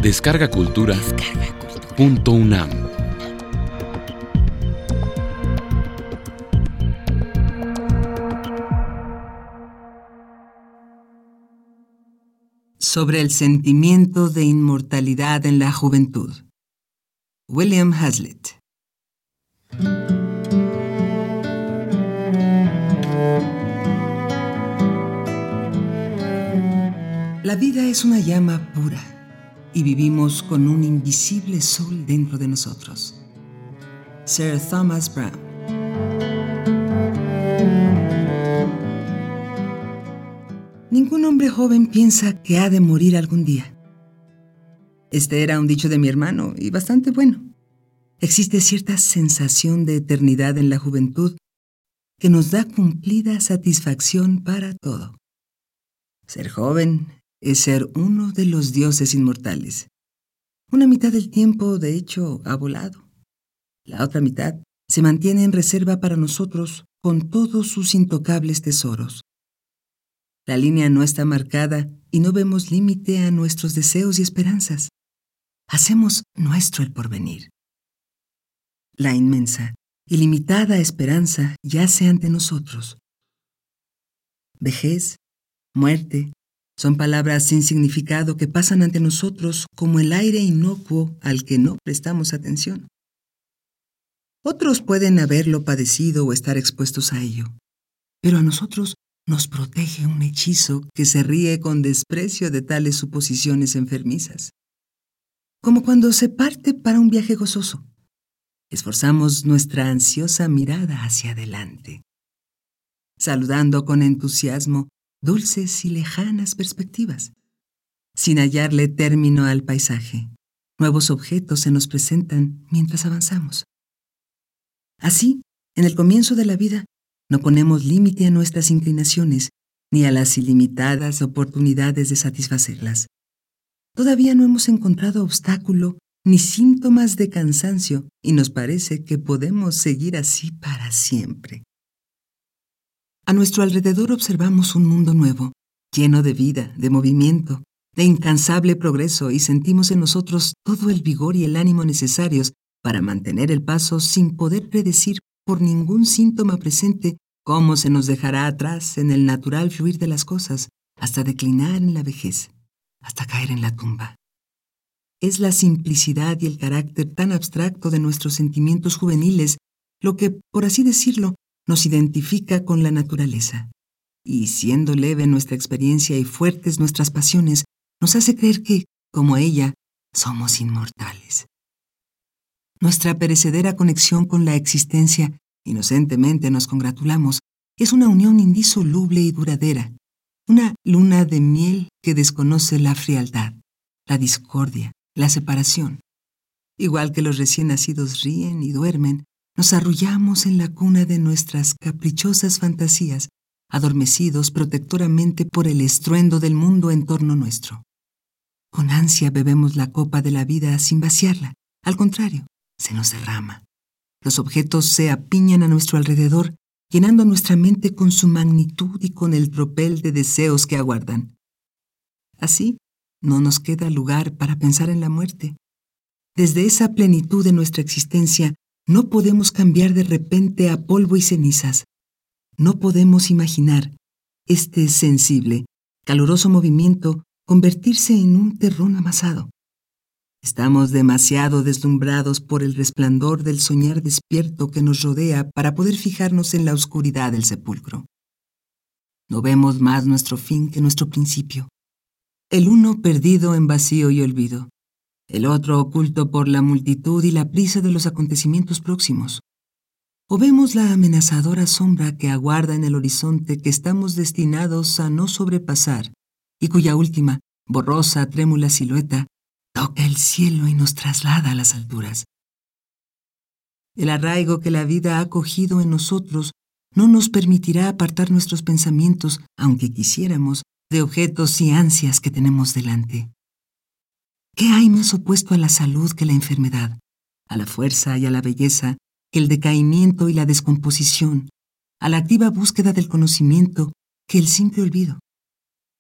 Descarga Cultura.unam. Sobre el sentimiento de inmortalidad en la juventud. William Hazlitt. La vida es una llama pura y vivimos con un invisible sol dentro de nosotros. Sir Thomas Browne. Ningún hombre joven piensa que ha de morir algún día. Este era un dicho de mi hermano y bastante bueno. Existe cierta sensación de eternidad en la juventud que nos da cumplida satisfacción para todo. Ser joven es ser uno de los dioses inmortales. Una mitad del tiempo, de hecho, ha volado. La otra mitad se mantiene en reserva para nosotros con todos sus intocables tesoros. La línea no está marcada y no vemos límite a nuestros deseos y esperanzas. Hacemos nuestro el porvenir. La inmensa, ilimitada esperanza yace ante nosotros. Vejez, muerte, son palabras sin significado que pasan ante nosotros como el aire inocuo al que no prestamos atención. Otros pueden haberlo padecido o estar expuestos a ello, pero a nosotros nos protege un hechizo que se ríe con desprecio de tales suposiciones enfermizas. Como cuando se parte para un viaje gozoso, esforzamos nuestra ansiosa mirada hacia adelante, saludando con entusiasmo dulces y lejanas perspectivas. Sin hallarle término al paisaje, nuevos objetos se nos presentan mientras avanzamos. Así, en el comienzo de la vida, no ponemos límite a nuestras inclinaciones ni a las ilimitadas oportunidades de satisfacerlas. Todavía no hemos encontrado obstáculo ni síntomas de cansancio y nos parece que podemos seguir así para siempre. A nuestro alrededor observamos un mundo nuevo, lleno de vida, de movimiento, de incansable progreso y sentimos en nosotros todo el vigor y el ánimo necesarios para mantener el paso sin poder predecir por ningún síntoma presente cómo se nos dejará atrás en el natural fluir de las cosas hasta declinar en la vejez, hasta caer en la tumba. Es la simplicidad y el carácter tan abstracto de nuestros sentimientos juveniles lo que, por así decirlo, nos identifica con la naturaleza. Y siendo leve nuestra experiencia y fuertes nuestras pasiones, nos hace creer que, como ella, somos inmortales. Nuestra perecedera conexión con la existencia, inocentemente nos congratulamos, es una unión indisoluble y duradera, una luna de miel que desconoce la frialdad, la discordia, la separación. Igual que los recién nacidos ríen y duermen, nos arrullamos en la cuna de nuestras caprichosas fantasías, adormecidos protectoramente por el estruendo del mundo en torno nuestro. Con ansia bebemos la copa de la vida sin vaciarla, al contrario, se nos derrama. Los objetos se apiñan a nuestro alrededor, llenando nuestra mente con su magnitud y con el tropel de deseos que aguardan. Así, no nos queda lugar para pensar en la muerte. Desde esa plenitud de nuestra existencia, no podemos cambiar de repente a polvo y cenizas. No podemos imaginar este sensible, caluroso movimiento convertirse en un terrón amasado. Estamos demasiado deslumbrados por el resplandor del soñar despierto que nos rodea para poder fijarnos en la oscuridad del sepulcro. No vemos más nuestro fin que nuestro principio. El uno perdido en vacío y olvido, el otro oculto por la multitud y la prisa de los acontecimientos próximos. O vemos la amenazadora sombra que aguarda en el horizonte que estamos destinados a no sobrepasar y cuya última, borrosa, trémula silueta toca el cielo y nos traslada a las alturas. El arraigo que la vida ha cogido en nosotros no nos permitirá apartar nuestros pensamientos, aunque quisiéramos, de objetos y ansias que tenemos delante. ¿Qué hay más opuesto a la salud que la enfermedad, a la fuerza y a la belleza que el decaimiento y la descomposición, a la activa búsqueda del conocimiento que el simple olvido?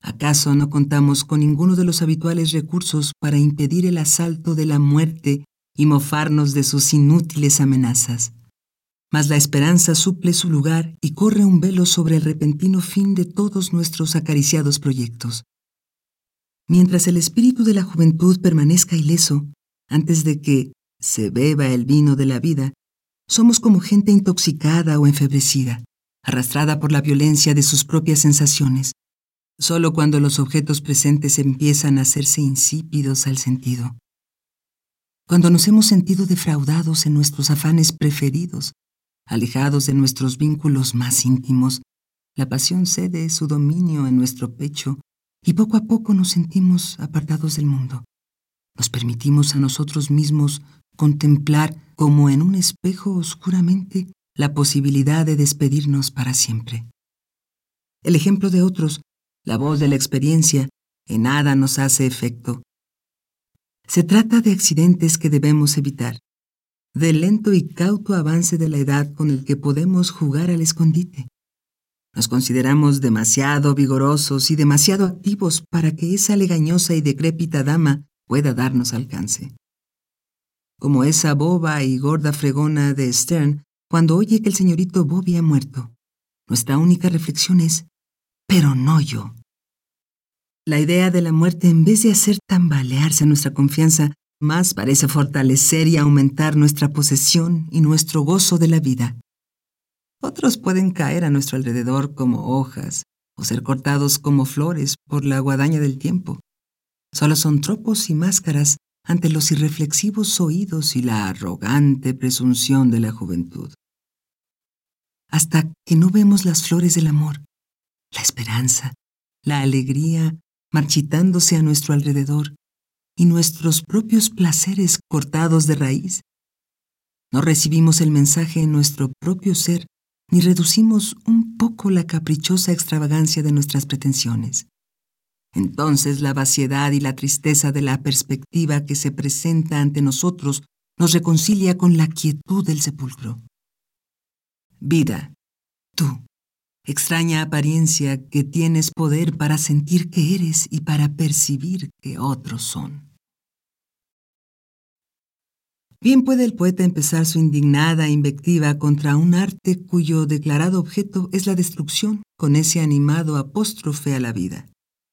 ¿Acaso no contamos con ninguno de los habituales recursos para impedir el asalto de la muerte y mofarnos de sus inútiles amenazas? Mas la esperanza suple su lugar y corre un velo sobre el repentino fin de todos nuestros acariciados proyectos. Mientras el espíritu de la juventud permanezca ileso, antes de que se beba el vino de la vida, somos como gente intoxicada o enfebrecida, arrastrada por la violencia de sus propias sensaciones. Solo cuando los objetos presentes empiezan a hacerse insípidos al sentido. Cuando nos hemos sentido defraudados en nuestros afanes preferidos, alejados de nuestros vínculos más íntimos, la pasión cede su dominio en nuestro pecho y poco a poco nos sentimos apartados del mundo. Nos permitimos a nosotros mismos contemplar como en un espejo oscuramente la posibilidad de despedirnos para siempre. El ejemplo de otros, la voz de la experiencia, en nada nos hace efecto. Se trata de accidentes que debemos evitar, del lento y cauto avance de la edad con el que podemos jugar al escondite. Nos consideramos demasiado vigorosos y demasiado activos para que esa legañosa y decrépita dama pueda darnos alcance. Como esa boba y gorda fregona de Sterne cuando oye que el señorito Bobby ha muerto. Nuestra única reflexión es, pero no yo. La idea de la muerte, en vez de hacer tambalearse nuestra confianza, más parece fortalecer y aumentar nuestra posesión y nuestro gozo de la vida. Otros pueden caer a nuestro alrededor como hojas o ser cortados como flores por la guadaña del tiempo. Solo son tropos y máscaras ante los irreflexivos oídos y la arrogante presunción de la juventud. Hasta que no vemos las flores del amor, la esperanza, la alegría marchitándose a nuestro alrededor y nuestros propios placeres cortados de raíz, no recibimos el mensaje en nuestro propio ser ni reducimos un poco la caprichosa extravagancia de nuestras pretensiones. Entonces la vaciedad y la tristeza de la perspectiva que se presenta ante nosotros nos reconcilia con la quietud del sepulcro. Vida, tú, extraña apariencia que tienes poder para sentir que eres y para percibir que otros son. Bien puede el poeta empezar su indignada invectiva contra un arte cuyo declarado objeto es la destrucción con ese animado apóstrofe a la vida.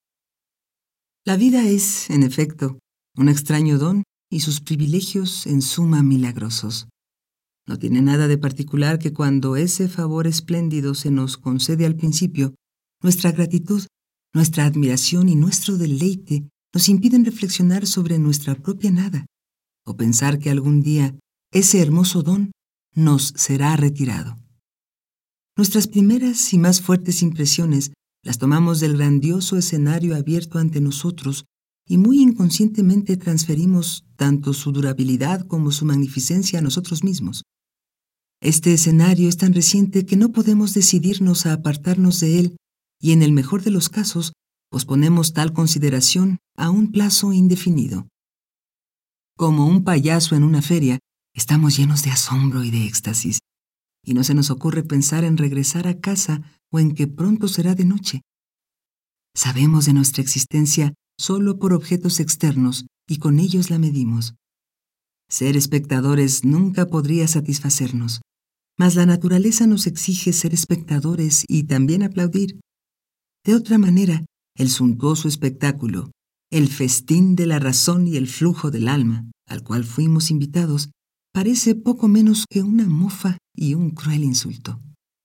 La vida es, en efecto, un extraño don y sus privilegios en suma milagrosos. No tiene nada de particular que cuando ese favor espléndido se nos concede al principio, nuestra gratitud, nuestra admiración y nuestro deleite nos impiden reflexionar sobre nuestra propia nada, o pensar que algún día ese hermoso don nos será retirado. Nuestras primeras y más fuertes impresiones las tomamos del grandioso escenario abierto ante nosotros y muy inconscientemente transferimos tanto su durabilidad como su magnificencia a nosotros mismos. Este escenario es tan reciente que no podemos decidirnos a apartarnos de él y en el mejor de los casos posponemos tal consideración a un plazo indefinido. Como un payaso en una feria, estamos llenos de asombro y de éxtasis, y no se nos ocurre pensar en regresar a casa o en que pronto será de noche. Sabemos de nuestra existencia solo por objetos externos y con ellos la medimos. Ser espectadores nunca podría satisfacernos, mas la naturaleza nos exige ser espectadores y también aplaudir. De otra manera, el suntuoso espectáculo, el festín de la razón y el flujo del alma, al cual fuimos invitados, parece poco menos que una mofa y un cruel insulto.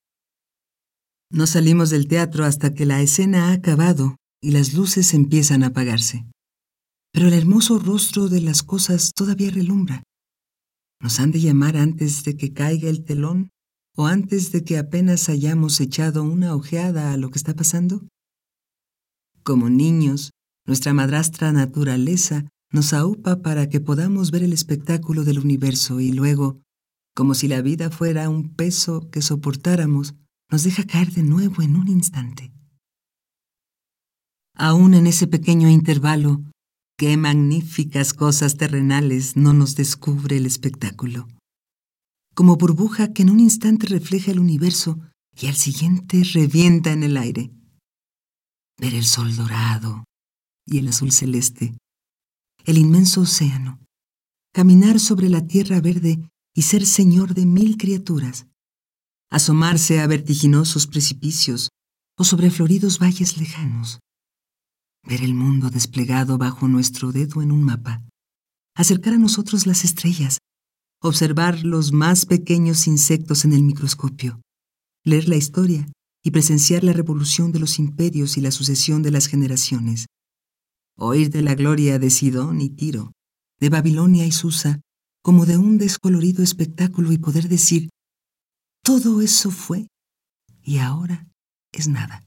No salimos del teatro hasta que la escena ha acabado y las luces empiezan a apagarse. Pero el hermoso rostro de las cosas todavía relumbra. ¿Nos han de llamar antes de que caiga el telón o antes de que apenas hayamos echado una ojeada a lo que está pasando? Como niños, nuestra madrastra naturaleza nos aupa para que podamos ver el espectáculo del universo y luego, como si la vida fuera un peso que soportáramos, nos deja caer de nuevo en un instante. Aún en ese pequeño intervalo, qué magníficas cosas terrenales no nos descubre el espectáculo. Como burbuja que en un instante refleja el universo y al siguiente revienta en el aire. ver el sol dorado y el azul celeste, el inmenso océano, caminar sobre la tierra verde y ser señor de 1000 criaturas, asomarse a vertiginosos precipicios o sobre floridos valles lejanos, ver el mundo desplegado bajo nuestro dedo en un mapa, acercar a nosotros las estrellas, observar los más pequeños insectos en el microscopio, leer la historia y presenciar la revolución de los imperios y la sucesión de las generaciones, oír de la gloria de Sidón y Tiro, de Babilonia y Susa, como de un descolorido espectáculo y poder decir, todo eso fue y ahora es nada.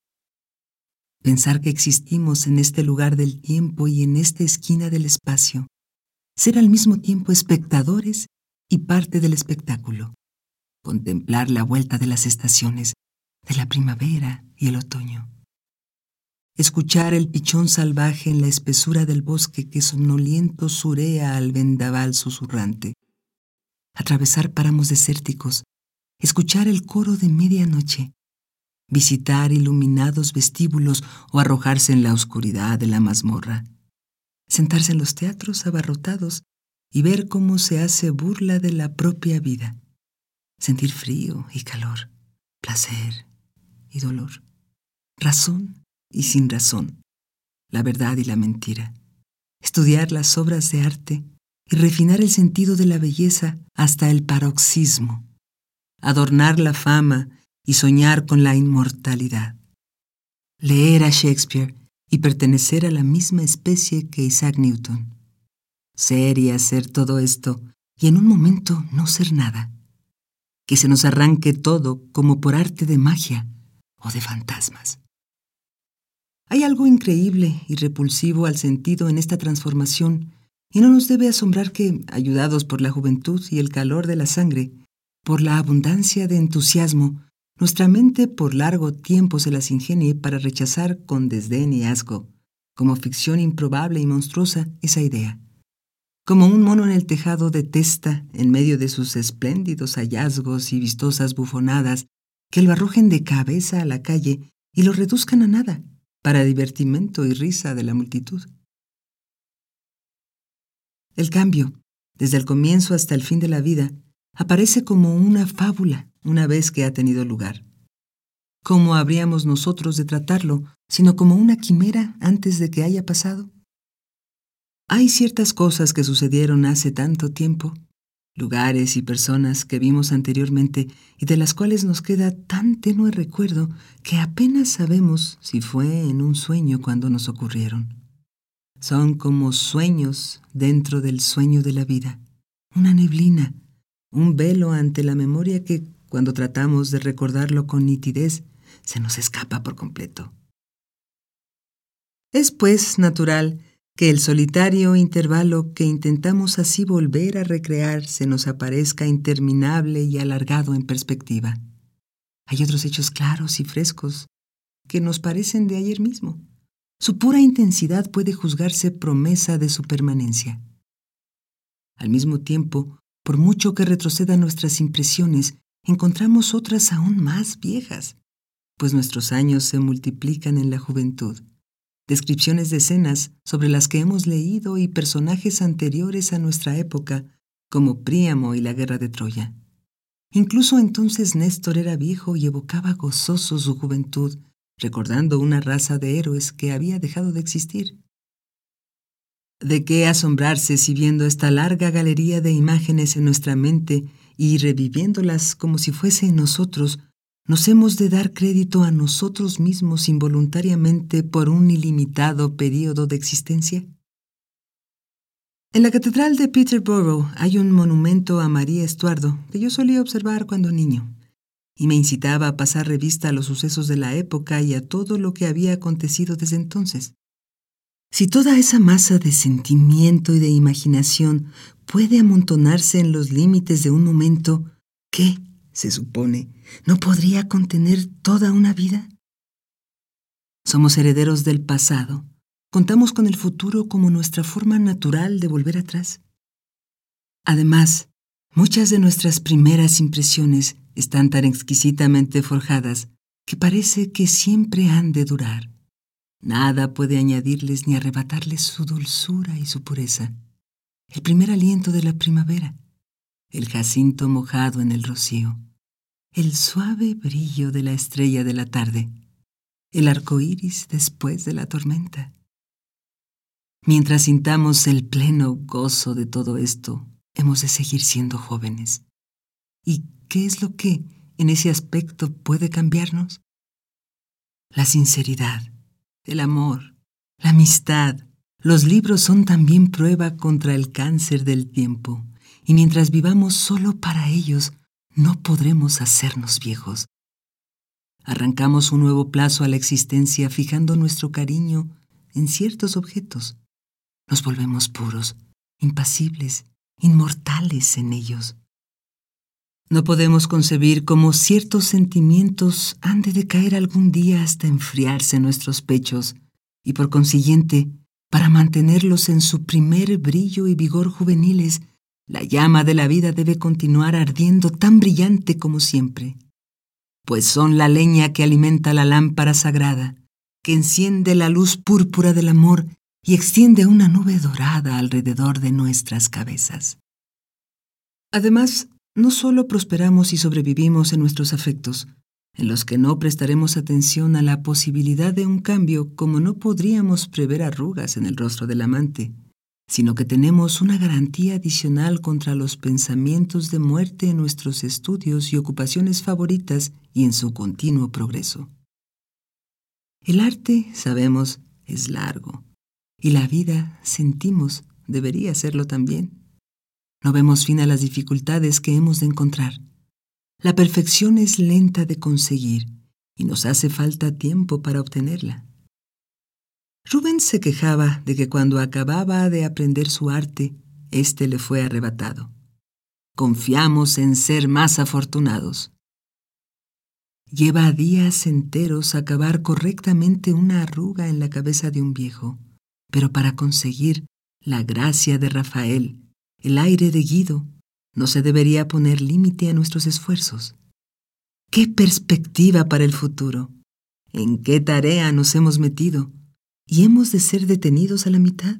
Pensar que existimos en este lugar del tiempo y en esta esquina del espacio, ser al mismo tiempo espectadores y parte del espectáculo, contemplar la vuelta de las estaciones, de la primavera y el otoño, escuchar el pichón salvaje en la espesura del bosque que somnoliento surea al vendaval susurrante, atravesar páramos desérticos, escuchar el coro de medianoche, visitar iluminados vestíbulos o arrojarse en la oscuridad de la mazmorra, sentarse en los teatros abarrotados y ver cómo se hace burla de la propia vida, sentir frío y calor, placer y dolor, razón y sin razón, la verdad y la mentira, estudiar las obras de arte y refinar el sentido de la belleza hasta el paroxismo, adornar la fama y soñar con la inmortalidad, leer a Shakespeare y pertenecer a la misma especie que Isaac Newton, ser y hacer todo esto y en un momento no ser nada, que se nos arranque todo como por arte de magia o de fantasmas. Hay algo increíble y repulsivo al sentido en esta transformación y no nos debe asombrar que, ayudados por la juventud y el calor de la sangre, por la abundancia de entusiasmo, nuestra mente por largo tiempo se las ingenie para rechazar con desdén y asco, como ficción improbable y monstruosa, esa idea. Como un mono en el tejado detesta, en medio de sus espléndidos hallazgos y vistosas bufonadas, que lo arrojen de cabeza a la calle y lo reduzcan a nada, para divertimento y risa de la multitud. El cambio, desde el comienzo hasta el fin de la vida, aparece como una fábula una vez que ha tenido lugar. ¿Cómo habríamos nosotros de tratarlo, sino como una quimera antes de que haya pasado? Hay ciertas cosas que sucedieron hace tanto tiempo, lugares y personas que vimos anteriormente y de las cuales nos queda tan tenue recuerdo que apenas sabemos si fue en un sueño cuando nos ocurrieron. Son como sueños dentro del sueño de la vida, una neblina, un velo ante la memoria que, cuando tratamos de recordarlo con nitidez, se nos escapa por completo. Es, pues, natural que el solitario intervalo que intentamos así volver a recrear se nos aparezca interminable y alargado en perspectiva. Hay otros hechos claros y frescos que nos parecen de ayer mismo. Su pura intensidad puede juzgarse promesa de su permanencia. Al mismo tiempo, por mucho que retrocedan nuestras impresiones, encontramos otras aún más viejas, pues nuestros años se multiplican en la juventud. Descripciones de escenas sobre las que hemos leído y personajes anteriores a nuestra época, como Príamo y la guerra de Troya. Incluso entonces Néstor era viejo y evocaba gozoso su juventud, recordando una raza de héroes que había dejado de existir. ¿De qué asombrarse si viendo esta larga galería de imágenes en nuestra mente y reviviéndolas como si fuesen nosotros, nos hemos de dar crédito a nosotros mismos involuntariamente por un ilimitado período de existencia? En la catedral de Peterborough hay un monumento a María Estuardo que yo solía observar cuando niño, y me incitaba a pasar revista a los sucesos de la época y a todo lo que había acontecido desde entonces. Si toda esa masa de sentimiento y de imaginación puede amontonarse en los límites de un momento, ¿qué, se supone, no podría contener toda una vida? Somos herederos del pasado. Contamos con el futuro como nuestra forma natural de volver atrás. Además, muchas de nuestras primeras impresiones están tan exquisitamente forjadas que parece que siempre han de durar. Nada puede añadirles ni arrebatarles su dulzura y su pureza. El primer aliento de la primavera, el jacinto mojado en el rocío, el suave brillo de la estrella de la tarde, el arco iris después de la tormenta. Mientras sintamos el pleno gozo de todo esto, hemos de seguir siendo jóvenes. ¿Y qué es lo que, en ese aspecto, puede cambiarnos? La sinceridad, el amor, la amistad. Los libros son también prueba contra el cáncer del tiempo, y mientras vivamos solo para ellos, no podremos hacernos viejos. Arrancamos un nuevo plazo a la existencia fijando nuestro cariño en ciertos objetos. Nos volvemos puros, impasibles, inmortales en ellos. No podemos concebir cómo ciertos sentimientos han de decaer algún día hasta enfriarse en nuestros pechos, y por consiguiente, para mantenerlos en su primer brillo y vigor juveniles, la llama de la vida debe continuar ardiendo tan brillante como siempre, pues son la leña que alimenta la lámpara sagrada, que enciende la luz púrpura del amor y extiende una nube dorada alrededor de nuestras cabezas. Además, no solo prosperamos y sobrevivimos en nuestros afectos, en los que no prestaremos atención a la posibilidad de un cambio como no podríamos prever arrugas en el rostro del amante, sino que tenemos una garantía adicional contra los pensamientos de muerte en nuestros estudios y ocupaciones favoritas y en su continuo progreso. El arte, sabemos, es largo, y la vida, sentimos, debería serlo también. No vemos fin a las dificultades que hemos de encontrar. La perfección es lenta de conseguir y nos hace falta tiempo para obtenerla. Rubens se quejaba de que cuando acababa de aprender su arte, éste le fue arrebatado. Confiamos en ser más afortunados. Lleva días enteros acabar correctamente una arruga en la cabeza de un viejo, pero para conseguir la gracia de Rafael, el aire de Guido, no se debería poner límite a nuestros esfuerzos. ¿Qué perspectiva para el futuro? ¿En qué tarea nos hemos metido? ¿Y hemos de ser detenidos a la mitad?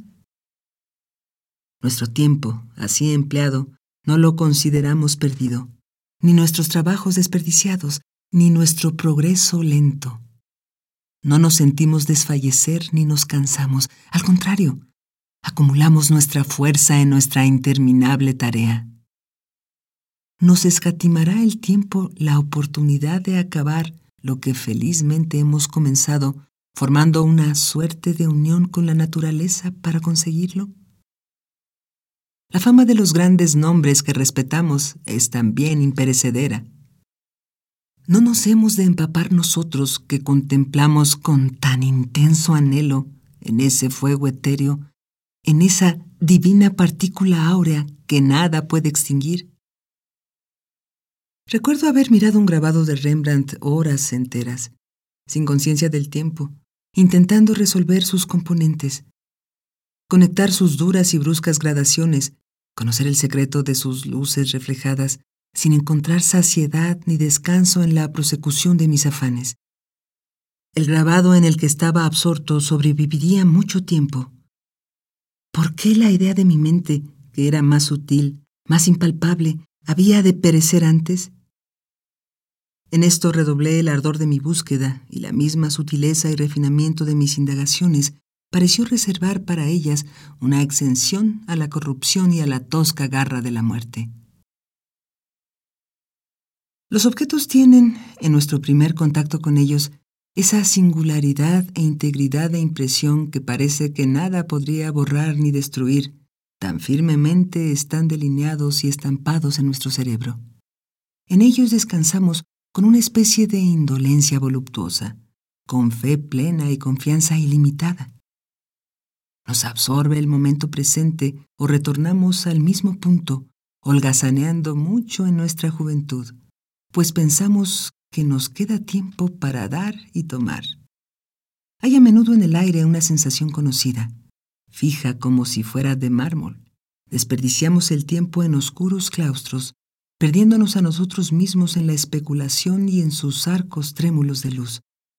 Nuestro tiempo, así empleado, no lo consideramos perdido, ni nuestros trabajos desperdiciados, ni nuestro progreso lento. No nos sentimos desfallecer ni nos cansamos, al contrario, acumulamos nuestra fuerza en nuestra interminable tarea. Nos escatimará el tiempo la oportunidad de acabar lo que felizmente hemos comenzado, formando una suerte de unión con la naturaleza para conseguirlo. La fama de los grandes nombres que respetamos es también imperecedera. ¿No nos hemos de empapar nosotros que contemplamos con tan intenso anhelo en ese fuego etéreo, en esa divina partícula áurea que nada puede extinguir? Recuerdo haber mirado un grabado de Rembrandt horas enteras, sin conciencia del tiempo, intentando resolver sus componentes, conectar sus duras y bruscas gradaciones, conocer el secreto de sus luces reflejadas, sin encontrar saciedad ni descanso en la prosecución de mis afanes. El grabado en el que estaba absorto sobreviviría mucho tiempo. ¿Por qué la idea de mi mente, que era más sutil, más impalpable, había de perecer antes? En esto redoblé el ardor de mi búsqueda, y la misma sutileza y refinamiento de mis indagaciones pareció reservar para ellas una exención a la corrupción y a la tosca garra de la muerte. Los objetos tienen, en nuestro primer contacto con ellos, esa singularidad e integridad de impresión que parece que nada podría borrar ni destruir, tan firmemente están delineados y estampados en nuestro cerebro. En ellos descansamos con una especie de indolencia voluptuosa, con fe plena y confianza ilimitada. Nos absorbe el momento presente o retornamos al mismo punto, holgazaneando mucho en nuestra juventud, pues pensamos que nos queda tiempo para dar y tomar. Hay a menudo en el aire una sensación conocida, fija como si fuera de mármol. Desperdiciamos el tiempo en oscuros claustros, perdiéndonos a nosotros mismos en la especulación y en sus arcos trémulos de luz.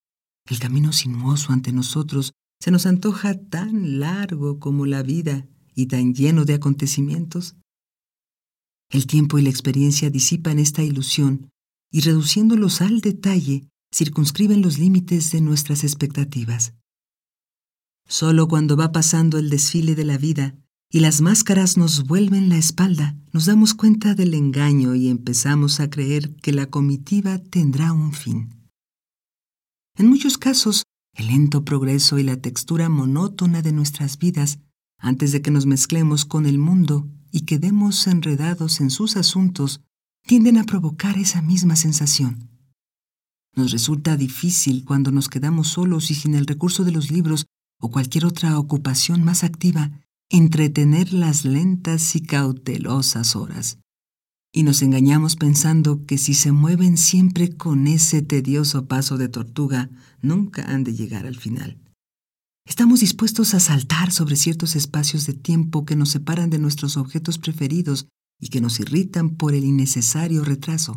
El camino sinuoso ante nosotros se nos antoja tan largo como la vida y tan lleno de acontecimientos. El tiempo y la experiencia disipan esta ilusión y, reduciéndolos al detalle, circunscriben los límites de nuestras expectativas. Solo cuando va pasando el desfile de la vida y las máscaras nos vuelven la espalda, nos damos cuenta del engaño y empezamos a creer que la comitiva tendrá un fin. En muchos casos, el lento progreso y la textura monótona de nuestras vidas, antes de que nos mezclemos con el mundo y quedemos enredados en sus asuntos, tienden a provocar esa misma sensación. Nos resulta difícil cuando nos quedamos solos y sin el recurso de los libros o cualquier otra ocupación más activa, entretener las lentas y cautelosas horas. Y nos engañamos pensando que si se mueven siempre con ese tedioso paso de tortuga, nunca han de llegar al final. Estamos dispuestos a saltar sobre ciertos espacios de tiempo que nos separan de nuestros objetos preferidos y que nos irritan por el innecesario retraso.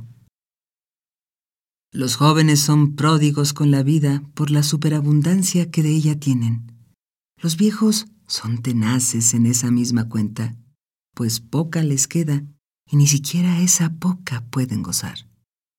Los jóvenes son pródigos con la vida por la superabundancia que de ella tienen. Los viejos son tenaces en esa misma cuenta, pues poca les queda y ni siquiera esa poca pueden gozar.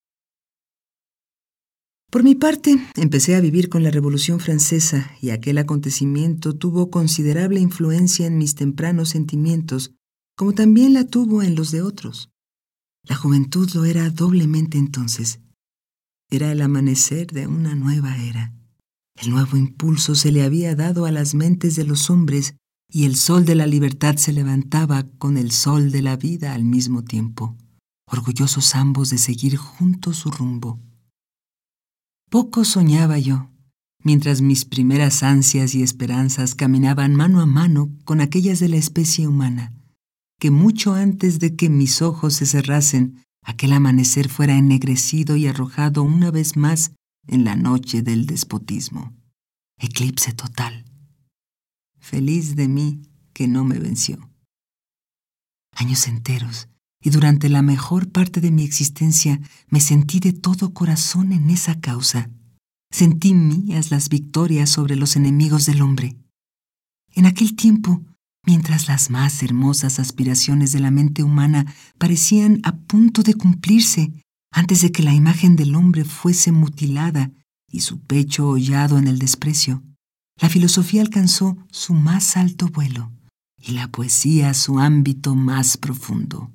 Por mi parte, empecé a vivir con la Revolución Francesa y aquel acontecimiento tuvo considerable influencia en mis tempranos sentimientos, como también la tuvo en los de otros. La juventud lo era doblemente entonces. Era el amanecer de una nueva era. El nuevo impulso se le había dado a las mentes de los hombres y el sol de la libertad se levantaba con el sol de la vida al mismo tiempo, orgullosos ambos de seguir juntos su rumbo. Poco soñaba yo, mientras mis primeras ansias y esperanzas caminaban mano a mano con aquellas de la especie humana, que mucho antes de que mis ojos se cerrasen, aquel amanecer fuera ennegrecido y arrojado una vez más en la noche del despotismo. Eclipse total. Feliz de mí que no me venció. Años enteros, y durante la mejor parte de mi existencia me sentí de todo corazón en esa causa. Sentí mías las victorias sobre los enemigos del hombre. En aquel tiempo, mientras las más hermosas aspiraciones de la mente humana parecían a punto de cumplirse, antes de que la imagen del hombre fuese mutilada y su pecho hollado en el desprecio, la filosofía alcanzó su más alto vuelo y la poesía su ámbito más profundo.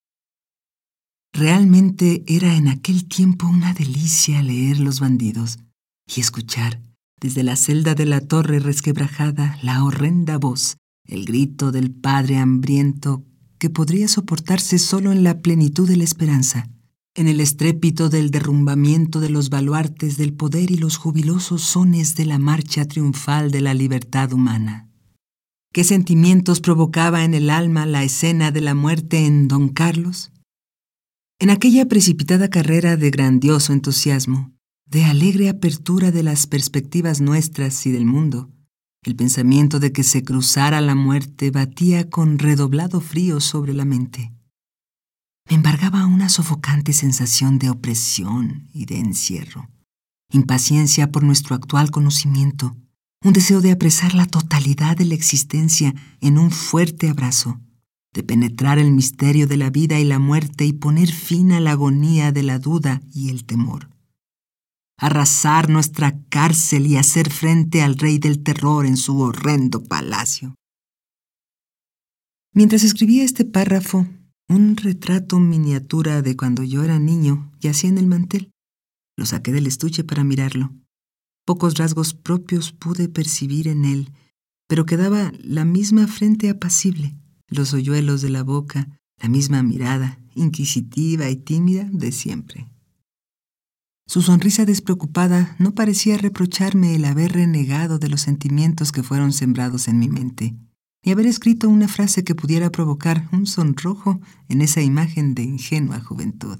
Realmente era en aquel tiempo una delicia leer Los bandidos y escuchar, desde la celda de la torre resquebrajada, la horrenda voz, el grito del padre hambriento que podría soportarse solo en la plenitud de la esperanza, en el estrépito del derrumbamiento de los baluartes del poder y los jubilosos sones de la marcha triunfal de la libertad humana. ¿Qué sentimientos provocaba en el alma la escena de la muerte en Don Carlos? En aquella precipitada carrera de grandioso entusiasmo, de alegre apertura de las perspectivas nuestras y del mundo, el pensamiento de que se cruzara la muerte batía con redoblado frío sobre la mente. Me embargaba una sofocante sensación de opresión y de encierro, impaciencia por nuestro actual conocimiento, un deseo de apresar la totalidad de la existencia en un fuerte abrazo, de penetrar el misterio de la vida y la muerte y poner fin a la agonía de la duda y el temor. Arrasar nuestra cárcel y hacer frente al rey del terror en su horrendo palacio. Mientras escribía este párrafo, un retrato miniatura de cuando yo era niño yacía en el mantel. Lo saqué del estuche para mirarlo. Pocos rasgos propios pude percibir en él, pero quedaba la misma frente apacible, los hoyuelos de la boca, la misma mirada, inquisitiva y tímida de siempre. Su sonrisa despreocupada no parecía reprocharme el haber renegado de los sentimientos que fueron sembrados en mi mente, ni haber escrito una frase que pudiera provocar un sonrojo en esa imagen de ingenua juventud.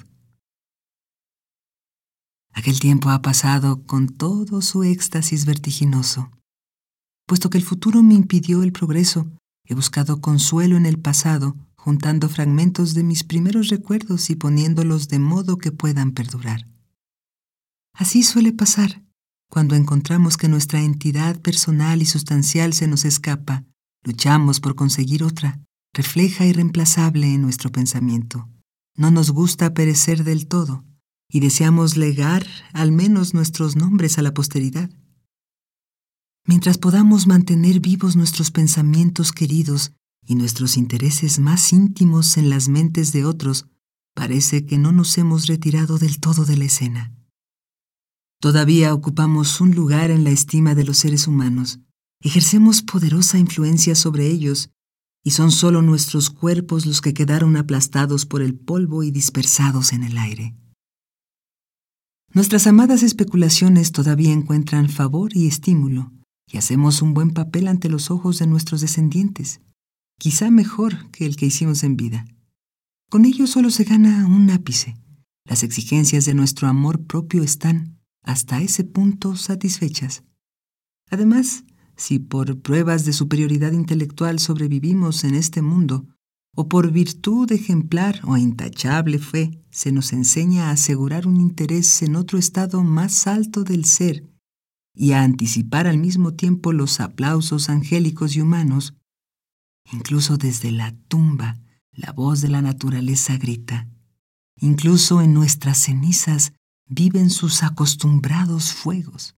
Aquel tiempo ha pasado con todo su éxtasis vertiginoso. Puesto que el futuro me impidió el progreso, he buscado consuelo en el pasado, juntando fragmentos de mis primeros recuerdos y poniéndolos de modo que puedan perdurar. Así suele pasar, Cuando encontramos que nuestra entidad personal y sustancial se nos escapa, luchamos por conseguir otra, refleja y reemplazable en nuestro pensamiento. No nos gusta perecer del todo y deseamos legar al menos nuestros nombres a la posteridad. Mientras podamos mantener vivos nuestros pensamientos queridos y nuestros intereses más íntimos en las mentes de otros, parece que no nos hemos retirado del todo de la escena. Todavía ocupamos un lugar en la estima de los seres humanos, ejercemos poderosa influencia sobre ellos, y son solo nuestros cuerpos los que quedaron aplastados por el polvo y dispersados en el aire. Nuestras amadas especulaciones todavía encuentran favor y estímulo, y hacemos un buen papel ante los ojos de nuestros descendientes, quizá mejor que el que hicimos en vida. Con ello solo se gana un ápice. Las exigencias de nuestro amor propio están, hasta ese punto, satisfechas. Además, si por pruebas de superioridad intelectual sobrevivimos en este mundo, o por virtud ejemplar o intachable fe se nos enseña a asegurar un interés en otro estado más alto del ser y a anticipar al mismo tiempo los aplausos angélicos y humanos, incluso desde la tumba la voz de la naturaleza grita. Incluso en nuestras cenizas viven sus acostumbrados fuegos.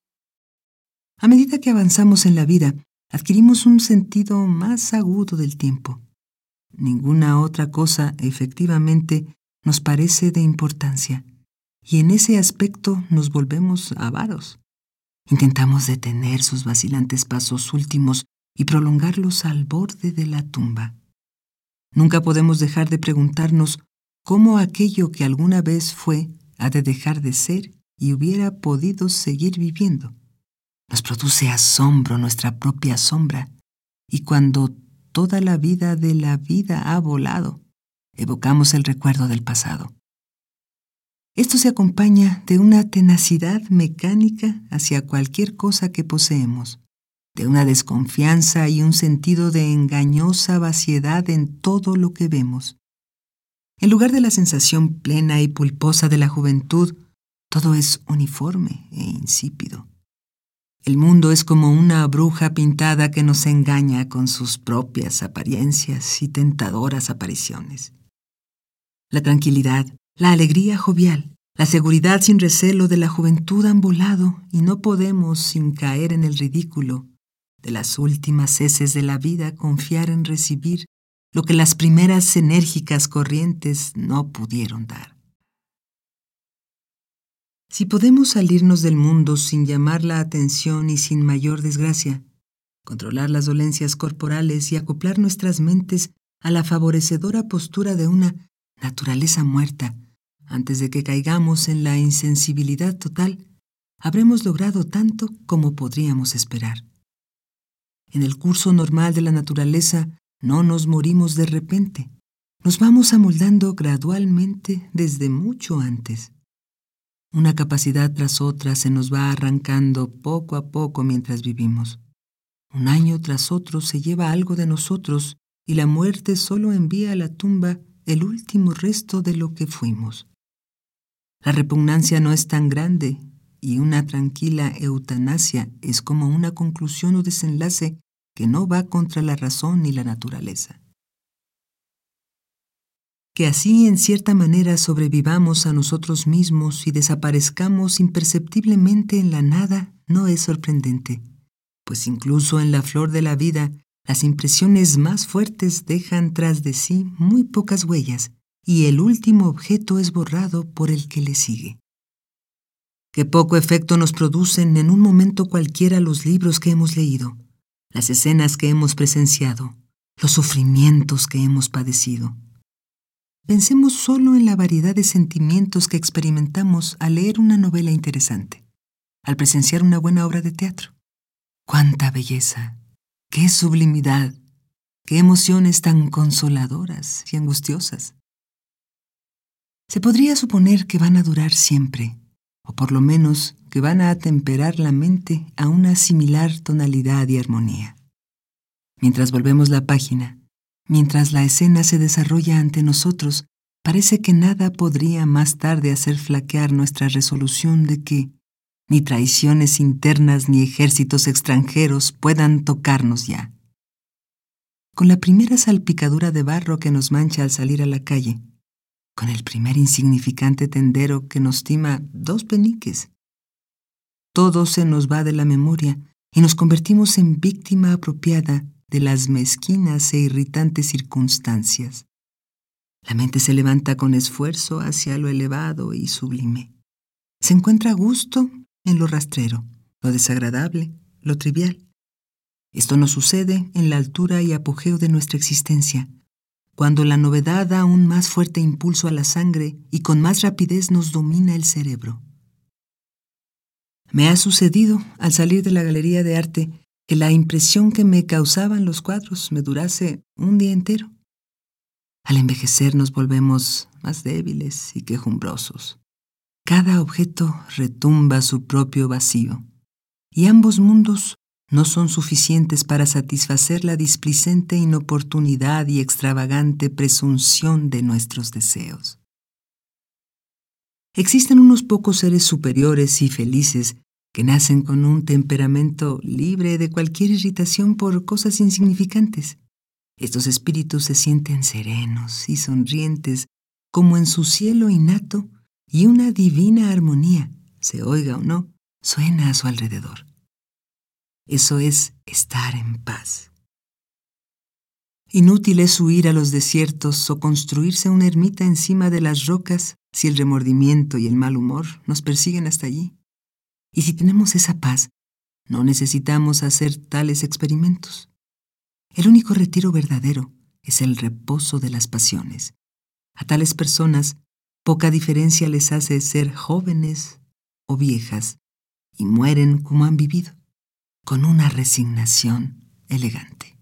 A medida que avanzamos en la vida, adquirimos un sentido más agudo del tiempo. Ninguna otra cosa, efectivamente, nos parece de importancia, y en ese aspecto nos volvemos avaros. Intentamos detener sus vacilantes pasos últimos y prolongarlos al borde de la tumba. Nunca podemos dejar de preguntarnos cómo aquello que alguna vez fue ha de dejar de ser y hubiera podido seguir viviendo. Nos produce asombro nuestra propia sombra, y cuando toda la vida de la vida ha volado, evocamos el recuerdo del pasado. Esto se acompaña de una tenacidad mecánica hacia cualquier cosa que poseemos, de una desconfianza y un sentido de engañosa vaciedad en todo lo que vemos. En lugar de la sensación plena y pulposa de la juventud, todo es uniforme e insípido. El mundo es como una bruja pintada que nos engaña con sus propias apariencias y tentadoras apariciones. La tranquilidad, la alegría jovial, la seguridad sin recelo de la juventud han volado y no podemos, sin caer en el ridículo de las últimas heces de la vida, confiar en recibir lo que las primeras enérgicas corrientes no pudieron dar. Si podemos salirnos del mundo sin llamar la atención y sin mayor desgracia, controlar las dolencias corporales y acoplar nuestras mentes a la favorecedora postura de una naturaleza muerta, antes de que caigamos en la insensibilidad total, habremos logrado tanto como podríamos esperar. En el curso normal de la naturaleza no nos morimos de repente, nos vamos amoldando gradualmente desde mucho antes. Una capacidad tras otra se nos va arrancando poco a poco mientras vivimos. Un año tras otro se lleva algo de nosotros y la muerte solo envía a la tumba el último resto de lo que fuimos. La repugnancia no es tan grande y una tranquila eutanasia es como una conclusión o desenlace que no va contra la razón ni la naturaleza. Que así en cierta manera sobrevivamos a nosotros mismos y desaparezcamos imperceptiblemente en la nada no es sorprendente, pues incluso en la flor de la vida las impresiones más fuertes dejan tras de sí muy pocas huellas y el último objeto es borrado por el que le sigue. Qué poco efecto nos producen en un momento cualquiera los libros que hemos leído, las escenas que hemos presenciado, los sufrimientos que hemos padecido. Pensemos solo en la variedad de sentimientos que experimentamos al leer una novela interesante, al presenciar una buena obra de teatro. ¡Cuánta belleza! ¡Qué sublimidad! ¡Qué emociones tan consoladoras y angustiosas! Se podría suponer que van a durar siempre, o por lo menos que van a atemperar la mente a una similar tonalidad y armonía. Mientras volvemos la página, mientras la escena se desarrolla ante nosotros, parece que nada podría más tarde hacer flaquear nuestra resolución de que, Ni traiciones internas ni ejércitos extranjeros puedan tocarnos ya. Con la primera salpicadura de barro que nos mancha al salir a la calle, con el primer insignificante tendero que nos tima 2 peniques, todo se nos va de la memoria y nos convertimos en víctima apropiada de las mezquinas e irritantes circunstancias. La mente se levanta con esfuerzo hacia lo elevado y sublime. Se encuentra a gusto en lo rastrero, lo desagradable, lo trivial. Esto nos sucede en la altura y apogeo de nuestra existencia, cuando la novedad da un más fuerte impulso a la sangre y con más rapidez nos domina el cerebro. Me ha sucedido, al salir de la galería de arte, que la impresión que me causaban los cuadros me durase un día entero. Al envejecer nos volvemos más débiles y quejumbrosos. Cada objeto retumba su propio vacío, y ambos mundos no son suficientes para satisfacer la displicente inoportunidad y extravagante presunción de nuestros deseos. Existen unos pocos seres superiores y felices que nacen con un temperamento libre de cualquier irritación por cosas insignificantes. Estos espíritus se sienten serenos y sonrientes como en su cielo innato, y una divina armonía, se oiga o no, suena a su alrededor. Eso es estar en paz. Inútil es huir a los desiertos o construirse una ermita encima de las rocas si el remordimiento y el mal humor nos persiguen hasta allí. Y si tenemos esa paz, no necesitamos hacer tales experimentos. El único retiro verdadero es el reposo de las pasiones. A tales personas, poca diferencia les hace ser jóvenes o viejas, y mueren como han vivido, con una resignación elegante.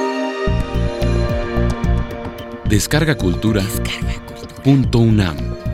Descarga Cultura.unam